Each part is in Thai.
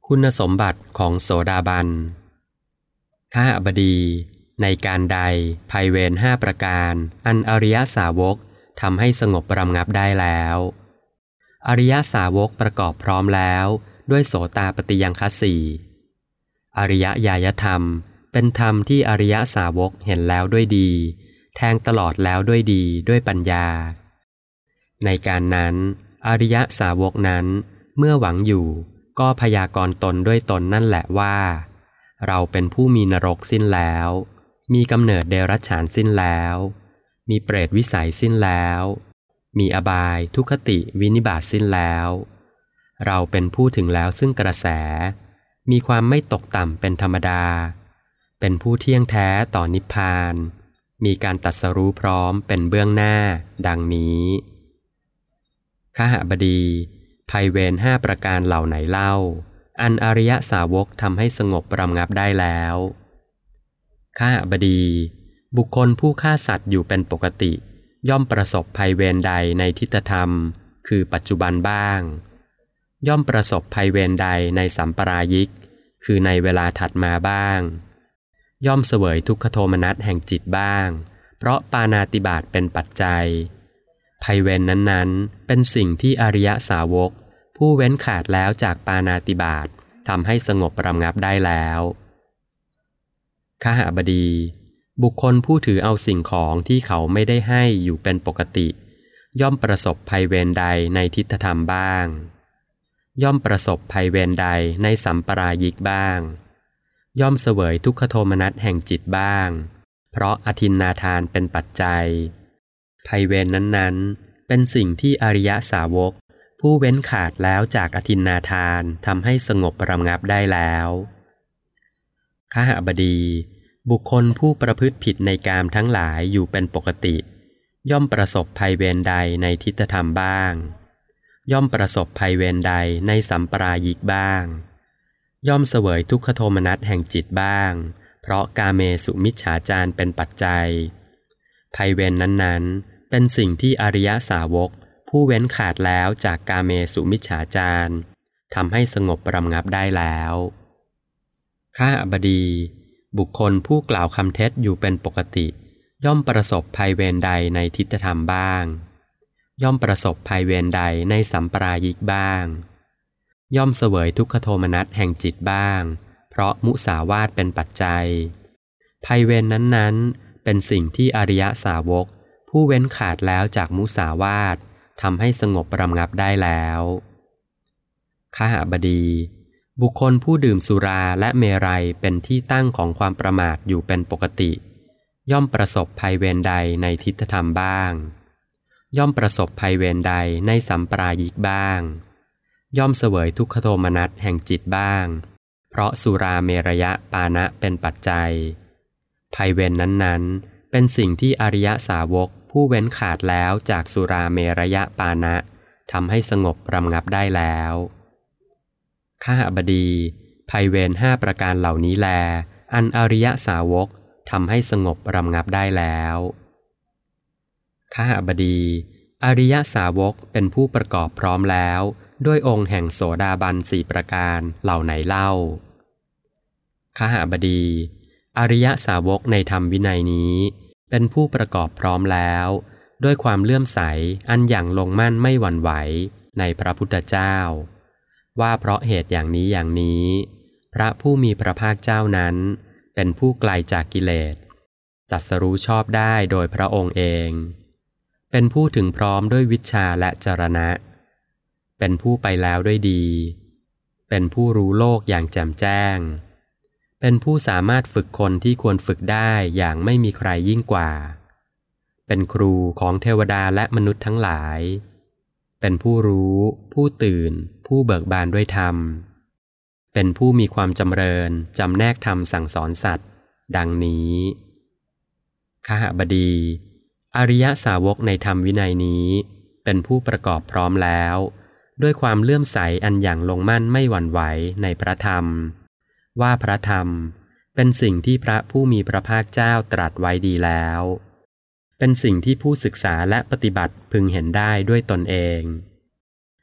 คุณสมบัติของโสดาบันข้าบดีในการใดภัยเวร5ประการอันอริยสาวกทำให้สงบระงับได้แล้วอริยสาวกประกอบพร้อมแล้วด้วยโสตาปัตติยังคสี่อริยญาณธรรมเป็นธรรมที่อริยสาวกเห็นแล้วด้วยดีแทงตลอดแล้วด้วยดีด้วยปัญญาในการนั้นอริยสาวกนั้นเมื่อหวังอยู่ก็พยากรณ์ตนด้วยตนนั่นแหละว่าเราเป็นผู้มีนรกสิ้นแล้วมีกำเนิดเดรัจฉานสิ้นแล้วมีเปรตวิสัยสิ้นแล้วมีอบายทุกขติวินิบาตสิ้นแล้วเราเป็นผู้ถึงแล้วซึ่งกระแสมีความไม่ตกต่ำเป็นธรรมดาเป็นผู้เที่ยงแท้ต่อนิพพานมีการตรัสรู้พร้อมเป็นเบื้องหน้าดังนี้ขหบดีภัยเวร5ประการเหล่าไหนเล่าอันอริยสาวกทำให้สงบระงับได้แล้วขหบดีบุคคลผู้ฆ่าสัตว์อยู่เป็นปกติย่อมประสบภัยเวรใดในทิฏฐธรรมคือปัจจุบันบ้างย่อมประสบภัยเวรใดในสัมปรายิกคือในเวลาถัดมาบ้างย่อมเสวยทุกขโทมนัสแห่งจิตบ้างเพราะปาณาติบาตเป็นปัจจัยภัยเวรนั้นๆเป็นสิ่งที่อริยสาวกผู้เว้นขาดแล้วจากปาณาติบาตทำให้สงบระงับได้แล้วขหบดีบุคคลผู้ถือเอาสิ่งของที่เขาไม่ได้ให้อยู่เป็นปกติย่อมประสบภัยเวรใดในทิฏฐธรรมบ้างย่อมประสบภัยเวรใดในสัมปรายิกบ้างย่อมเสวยทุกขโทมนัสแห่งจิตบ้างเพราะอทินนาทานเป็นปัจจัยภัยเวรนั้นๆเป็นสิ่งที่อริยสาวกผู้เว้นขาดแล้วจากอทินนาทานทำให้สงบระงับได้แล้วขหบดีบุคคลผู้ประพฤติผิดในกามทั้งหลายอยู่เป็นปกติย่อมประสบภัยเวรใดในทิฏฐธรรมบ้างย่อมประสบภัยเวรใดในสัมปรายิกบ้างย่อมเสวยทุกขโทมนัสแห่งจิตบ้างเพราะกาเมสุมิจฉาจารเป็นปัจจัยภัยเวรนั้นๆเป็นสิ่งที่อริยสาวกผู้เว้นขาดแล้วจากกาเมสุมิจฉาจารทำให้สงบระงับได้แล้วข้าบดีบุคคลผู้กล่าวคำเท็จอยู่เป็นปกติย่อมประสบภัยเวรใดในทิฏฐธรรมบ้างย่อมประสบภัยเวรใดในสัมปรายิกบ้างย่อมเสวยทุกขโทมนัสแห่งจิตบ้างเพราะมุสาวาทเป็นปัจจัยภัยเวรนั้นๆเป็นสิ่งที่อริยสาวกผู้เว้นขาดแล้วจากมุสาวาททำให้สงบระงับได้แล้วขหบดีบุคคลผู้ดื่มสุราและเมรัยเป็นที่ตั้งของความประมาทอยู่เป็นปกติย่อมประสบภัยเวรใดในทิฏฐธรรมบ้างย่อมประสบภัยเวรใดในสัมปรายิกบ้างย่อมเสวยทุกขโทมนัสแห่งจิตบ้างเพราะสุราเมรยะปานะเป็นปัจจัยภัยเวรนั้นๆเป็นสิ่งที่อริยสาวกผู้เว้นขาดแล้วจากสุราเมรยะปานะทำให้สงบระงับได้แล้วขหบดีภัยเวร5ประการเหล่านี้แลอันอริยสาวกทำให้สงบระงับได้แล้วขหบดีอริยสาวกเป็นผู้ประกอบพร้อมแล้วด้วยองค์แห่งโสดาบัน4ประการเหล่าไหนเล่าขหบดีอริยสาวกในธรรมวินัยนี้เป็นผู้ประกอบพร้อมแล้วด้วยความเลื่อมใสอันอย่างลงมั่นไม่หวั่นไหวในพระพุทธเจ้าว่าเพราะเหตุอย่างนี้อย่างนี้พระผู้มีพระภาคเจ้านั้นเป็นผู้ไกลจากกิเลสตรัสรู้ชอบได้โดยพระองค์เองเป็นผู้ถึงพร้อมด้วยวิชชาและจรณะเป็นผู้ไปแล้วด้วยดีเป็นผู้รู้โลกอย่างแจ่มแจ้งเป็นผู้สามารถฝึกคนที่ควรฝึกได้อย่างไม่มีใครยิ่งกว่าเป็นครูของเทวดาและมนุษย์ทั้งหลายเป็นผู้รู้ผู้ตื่นผู้เบิกบานด้วยธรรมเป็นผู้มีความจำเริญจำแนกธรรมสั่งสอนสัตว์ดังนี้ขหบดีอริยสาวกในธรรมวินัยนี้เป็นผู้ประกอบพร้อมแล้วด้วยความเลื่อมใสอันอย่างลงมั่นไม่หวั่นไหวในพระธรรมว่าพระธรรมเป็นสิ่งที่พระผู้มีพระภาคเจ้าตรัสไว้ดีแล้วเป็นสิ่งที่ผู้ศึกษาและปฏิบัติพึงเห็นได้ด้วยตนเอง เ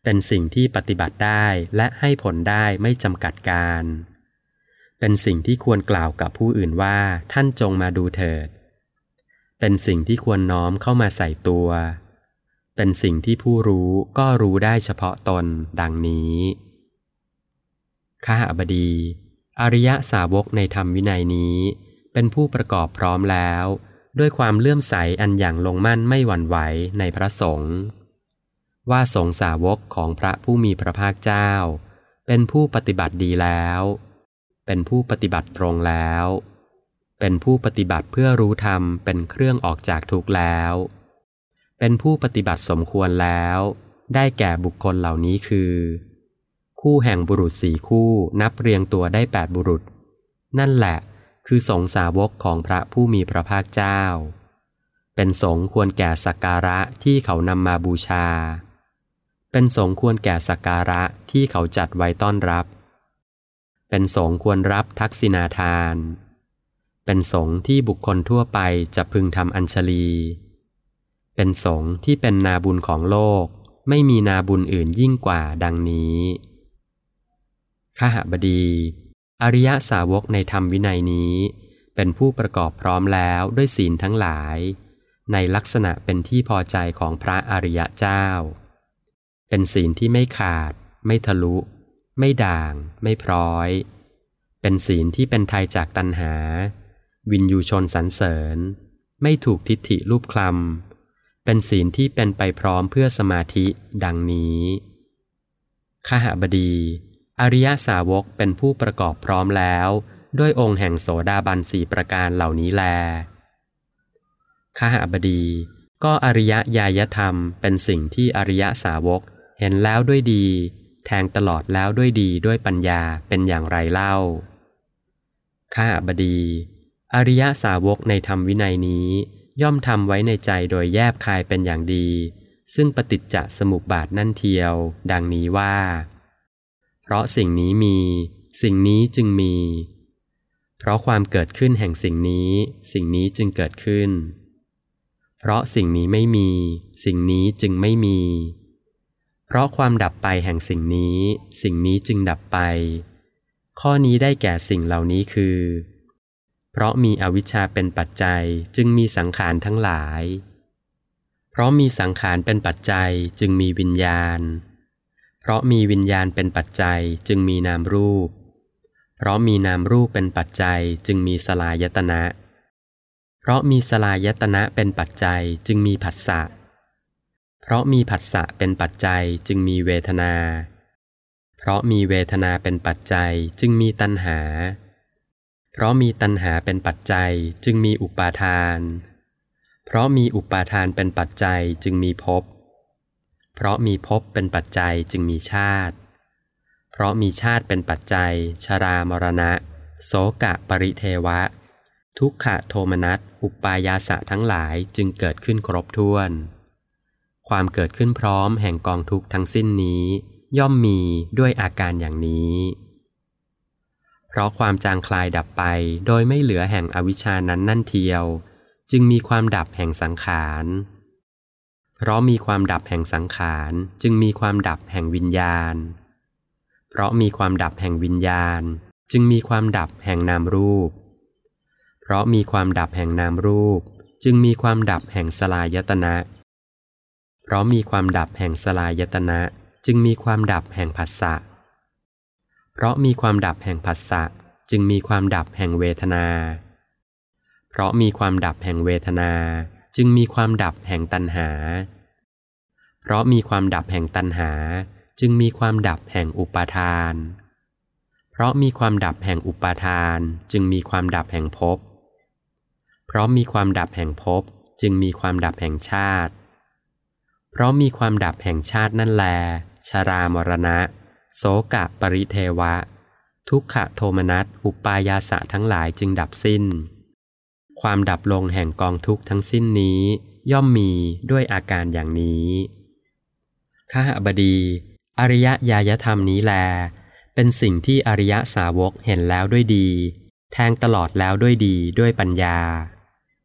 เป็นสิ่งที่ปฏิบัติได้และให้ผลได้ไม่จำกัดการเป็นสิ่งที่ควรกล่าวกับผู้อื่นว่าท่านจงมาดูเถิดเป็นสิ่งที่ควรน้อมเข้ามาใส่ตัวเป็นสิ่งที่ผู้รู้ก็รู้ได้เฉพาะตนดังนี้ข้าบดีอริยสาวกในธรรมวินัยนี้เป็นผู้ประกอบพร้อมแล้วด้วยความเลื่อมใสอันอย่างลงมั่นไม่หวั่นไหวในพระสงฆ์ว่าสงฆ์สาวกของพระผู้มีพระภาคเจ้าเป็นผู้ปฏิบัติดีแล้วเป็นผู้ปฏิบัติตรงแล้วเป็นผู้ปฏิบัติเพื่อรู้ธรรมเป็นเครื่องออกจากทุกข์แล้วเป็นผู้ปฏิบัติสมควรแล้วได้แก่บุคคลเหล่านี้คือคู่แห่งบุรุษ4คู่นับเรียงตัวได้8บุรุษนั่นแหละคือสงฆ์สาวกของพระผู้มีพระภาคเจ้าเป็นสงฆ์ควรแก่สักการะที่เขานำมาบูชาเป็นสงฆ์ควรแก่สักการะที่เขาจัดไว้ต้อนรับเป็นสงฆ์ควรรับทักษิณาทานเป็นสงฆ์ที่บุคคลทั่วไปจะพึงทำอัญชลีเป็นสงฆ์ที่เป็นนาบุญของโลกไม่มีนาบุญอื่นยิ่งกว่าดังนี้ข้าบดีอริยสาวกในธรรมวินัยนี้เป็นผู้ประกอบพร้อมแล้วด้วยศีลทั้งหลายในลักษณะเป็นที่พอใจของพระอริยเจ้าเป็นศีลที่ไม่ขาดไม่ทะลุไม่ด่างไม่พร้อยเป็นศีลที่เป็นไทยจากตัณหาวินยูชนสรรเสริญไม่ถูกทิฏฐิรูปคลำเป็นศีลที่เป็นไปพร้อมเพื่อสมาธิดังนี้ข้าบดีอริยสาวกเป็นผู้ประกอบพร้อมแล้วด้วยองค์แห่งโสดาบัน4ประการเหล่านี้แลข้าบดีก็อริยญาณธรรมเป็นสิ่งที่อริยสาวกเห็นแล้วด้วยดีแทงตลอดแล้วด้วยดีด้วยปัญญาเป็นอย่างไรเล่าข้าบดีอริยสาวกในธรรมวินัยนี้ย่อมทำไว้ในใจโดยแยบคายเป็นอย่างดีซึ่งปฏิจจสมุปบาทนั่นเทียวดังนี้ว่าเพราะสิ่งนี้มีสิ่งนี้จึงมีเพราะความเกิดขึ้นแห่งสิ่งนี้สิ่งนี้จึงเกิดขึ้นเพราะสิ่งนี้ไม่มีสิ่งนี้จึงไม่มีเพราะความดับไปแห่งสิ่งนี้สิ่งนี้จึงดับไปข้อนี้ได้แก่สิ่งเหล่านี้คือเพราะมีอวิชชาเป็นปัจจัยจึงมีสังขารทั้งหลายเพราะมีสังขารเป็นปัจจัยจึงมีวิญญาณเพราะมีวิญญาณเป็นปัจจัยจึงมีนามรูปเพราะมีนามรูปเป็นปัจจัยจึงมีสลายตนะเพราะมีสลายตนะเป็นปัจจัยจึงมีผัสสะเพราะมีผัสสะเป็นปัจจัยจึงมีเวทนาเพราะมีเวทนาเป็นปัจจัยจึงมีตัณหาเพราะมีตัณหาเป็นปัจจัยจึงมีอุปาทานเพราะมีอุปาทานเป็นปัจจัยจึงมีภพเพราะมีภพเป็นปัจจัยจึงมีชาติเพราะมีชาติเป็นปัจจัยชรามรณะโสกะปริเทวะทุกขโทมนัสอุปายาสะทั้งหลายจึงเกิดขึ้นครบถ้วนความเกิดขึ้นพร้อมแห่งกองทุกข์ทั้งสิ้นนี้ย่อมมีด้วยอาการอย่างนี้เพราะความจางคลายดับไปโดยไม่เหลือแห่งอวิชชานั้นนั่นเทียวจึงมีความดับแห่งสังขารเพราะมีความดับแห่งสังขารจึงมีความดับแห่งวิญญาณเพราะมีความดับแห่งวิญญาณจึงมีความดับแห่งนามรูปเพราะมีความดับแห่งนามรูปจึงมีความดับแห่งสลายตนะเพราะมีความดับแห่งสลายตนะจึงมีความดับแห่งผัสสะเพราะมีความดับแห่งผัสสะจึงมีความดับแห่งเวทนาเพราะมีความดับแห่งเวทนาจึงมีความดับแห่งตัณหาเพราะมีความดับแห่งตัณหาจึงมีความดับแห่งอุปาทานเพราะมีความดับแห่งอุปาทานจึงมีความดับแห่งภพเพราะมีความดับแห่งภพจึงมีความดับแห่งชาติเพราะมีความดับแห่งชาตินั่นแลชรามรณะโสกะปริเทวะทุกขโทมนัสอุปายาสะทั้งหลายจึงดับสิ้นความดับลงแห่งกองทุกข์ทั้งสิ้นนี้ย่อมมีด้วยอาการอย่างนี้ข้าบดีอริยญาณธรรมนี้แลเป็นสิ่งที่อริยสาวกเห็นแล้วด้วยดีแทงตลอดแล้วด้วยดีด้วยปัญญา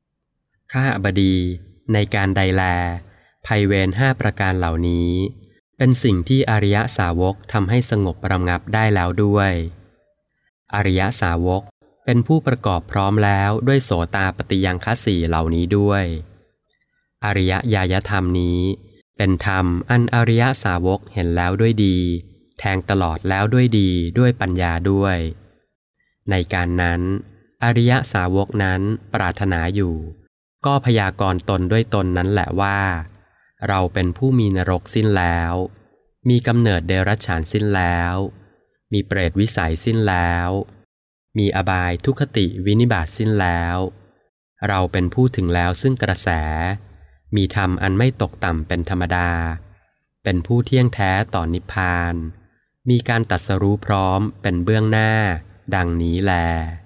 ข้าบดีในการใดแลภัยเวร5ประการเหล่านี้เป็นสิ่งที่อริยสาวกทำให้สงบระงับได้แล้วด้วยอริยสาวกเป็นผู้ประกอบพร้อมแล้วด้วยโสตาปัตติยังคสี่เหล่านี้ด้วยอริยญาณธรรมนี้เป็นธรรมอันอริยสาวกเห็นแล้วด้วยดีแทงตลอดแล้วด้วยดีด้วยปัญญาด้วยในการนั้นอริยสาวกนั้นปรารถนาอยู่ก็พยากรณ์ตนด้วยตนนั้นแหละว่าเราเป็นผู้มีนรกสิ้นแล้วมีกำเนิดเดรัจฉานสิ้นแล้วมีเปรตวิสัยสิ้นแล้วมีอบายทุกขติวินิบาตสิ้นแล้วเราเป็นผู้ถึงแล้วซึ่งกระแสมีธรรมอันไม่ตกต่ำเป็นธรรมดาเป็นผู้เที่ยงแท้ต่อนิพพานมีการตรัสรู้พร้อมเป็นเบื้องหน้าดังนี้แล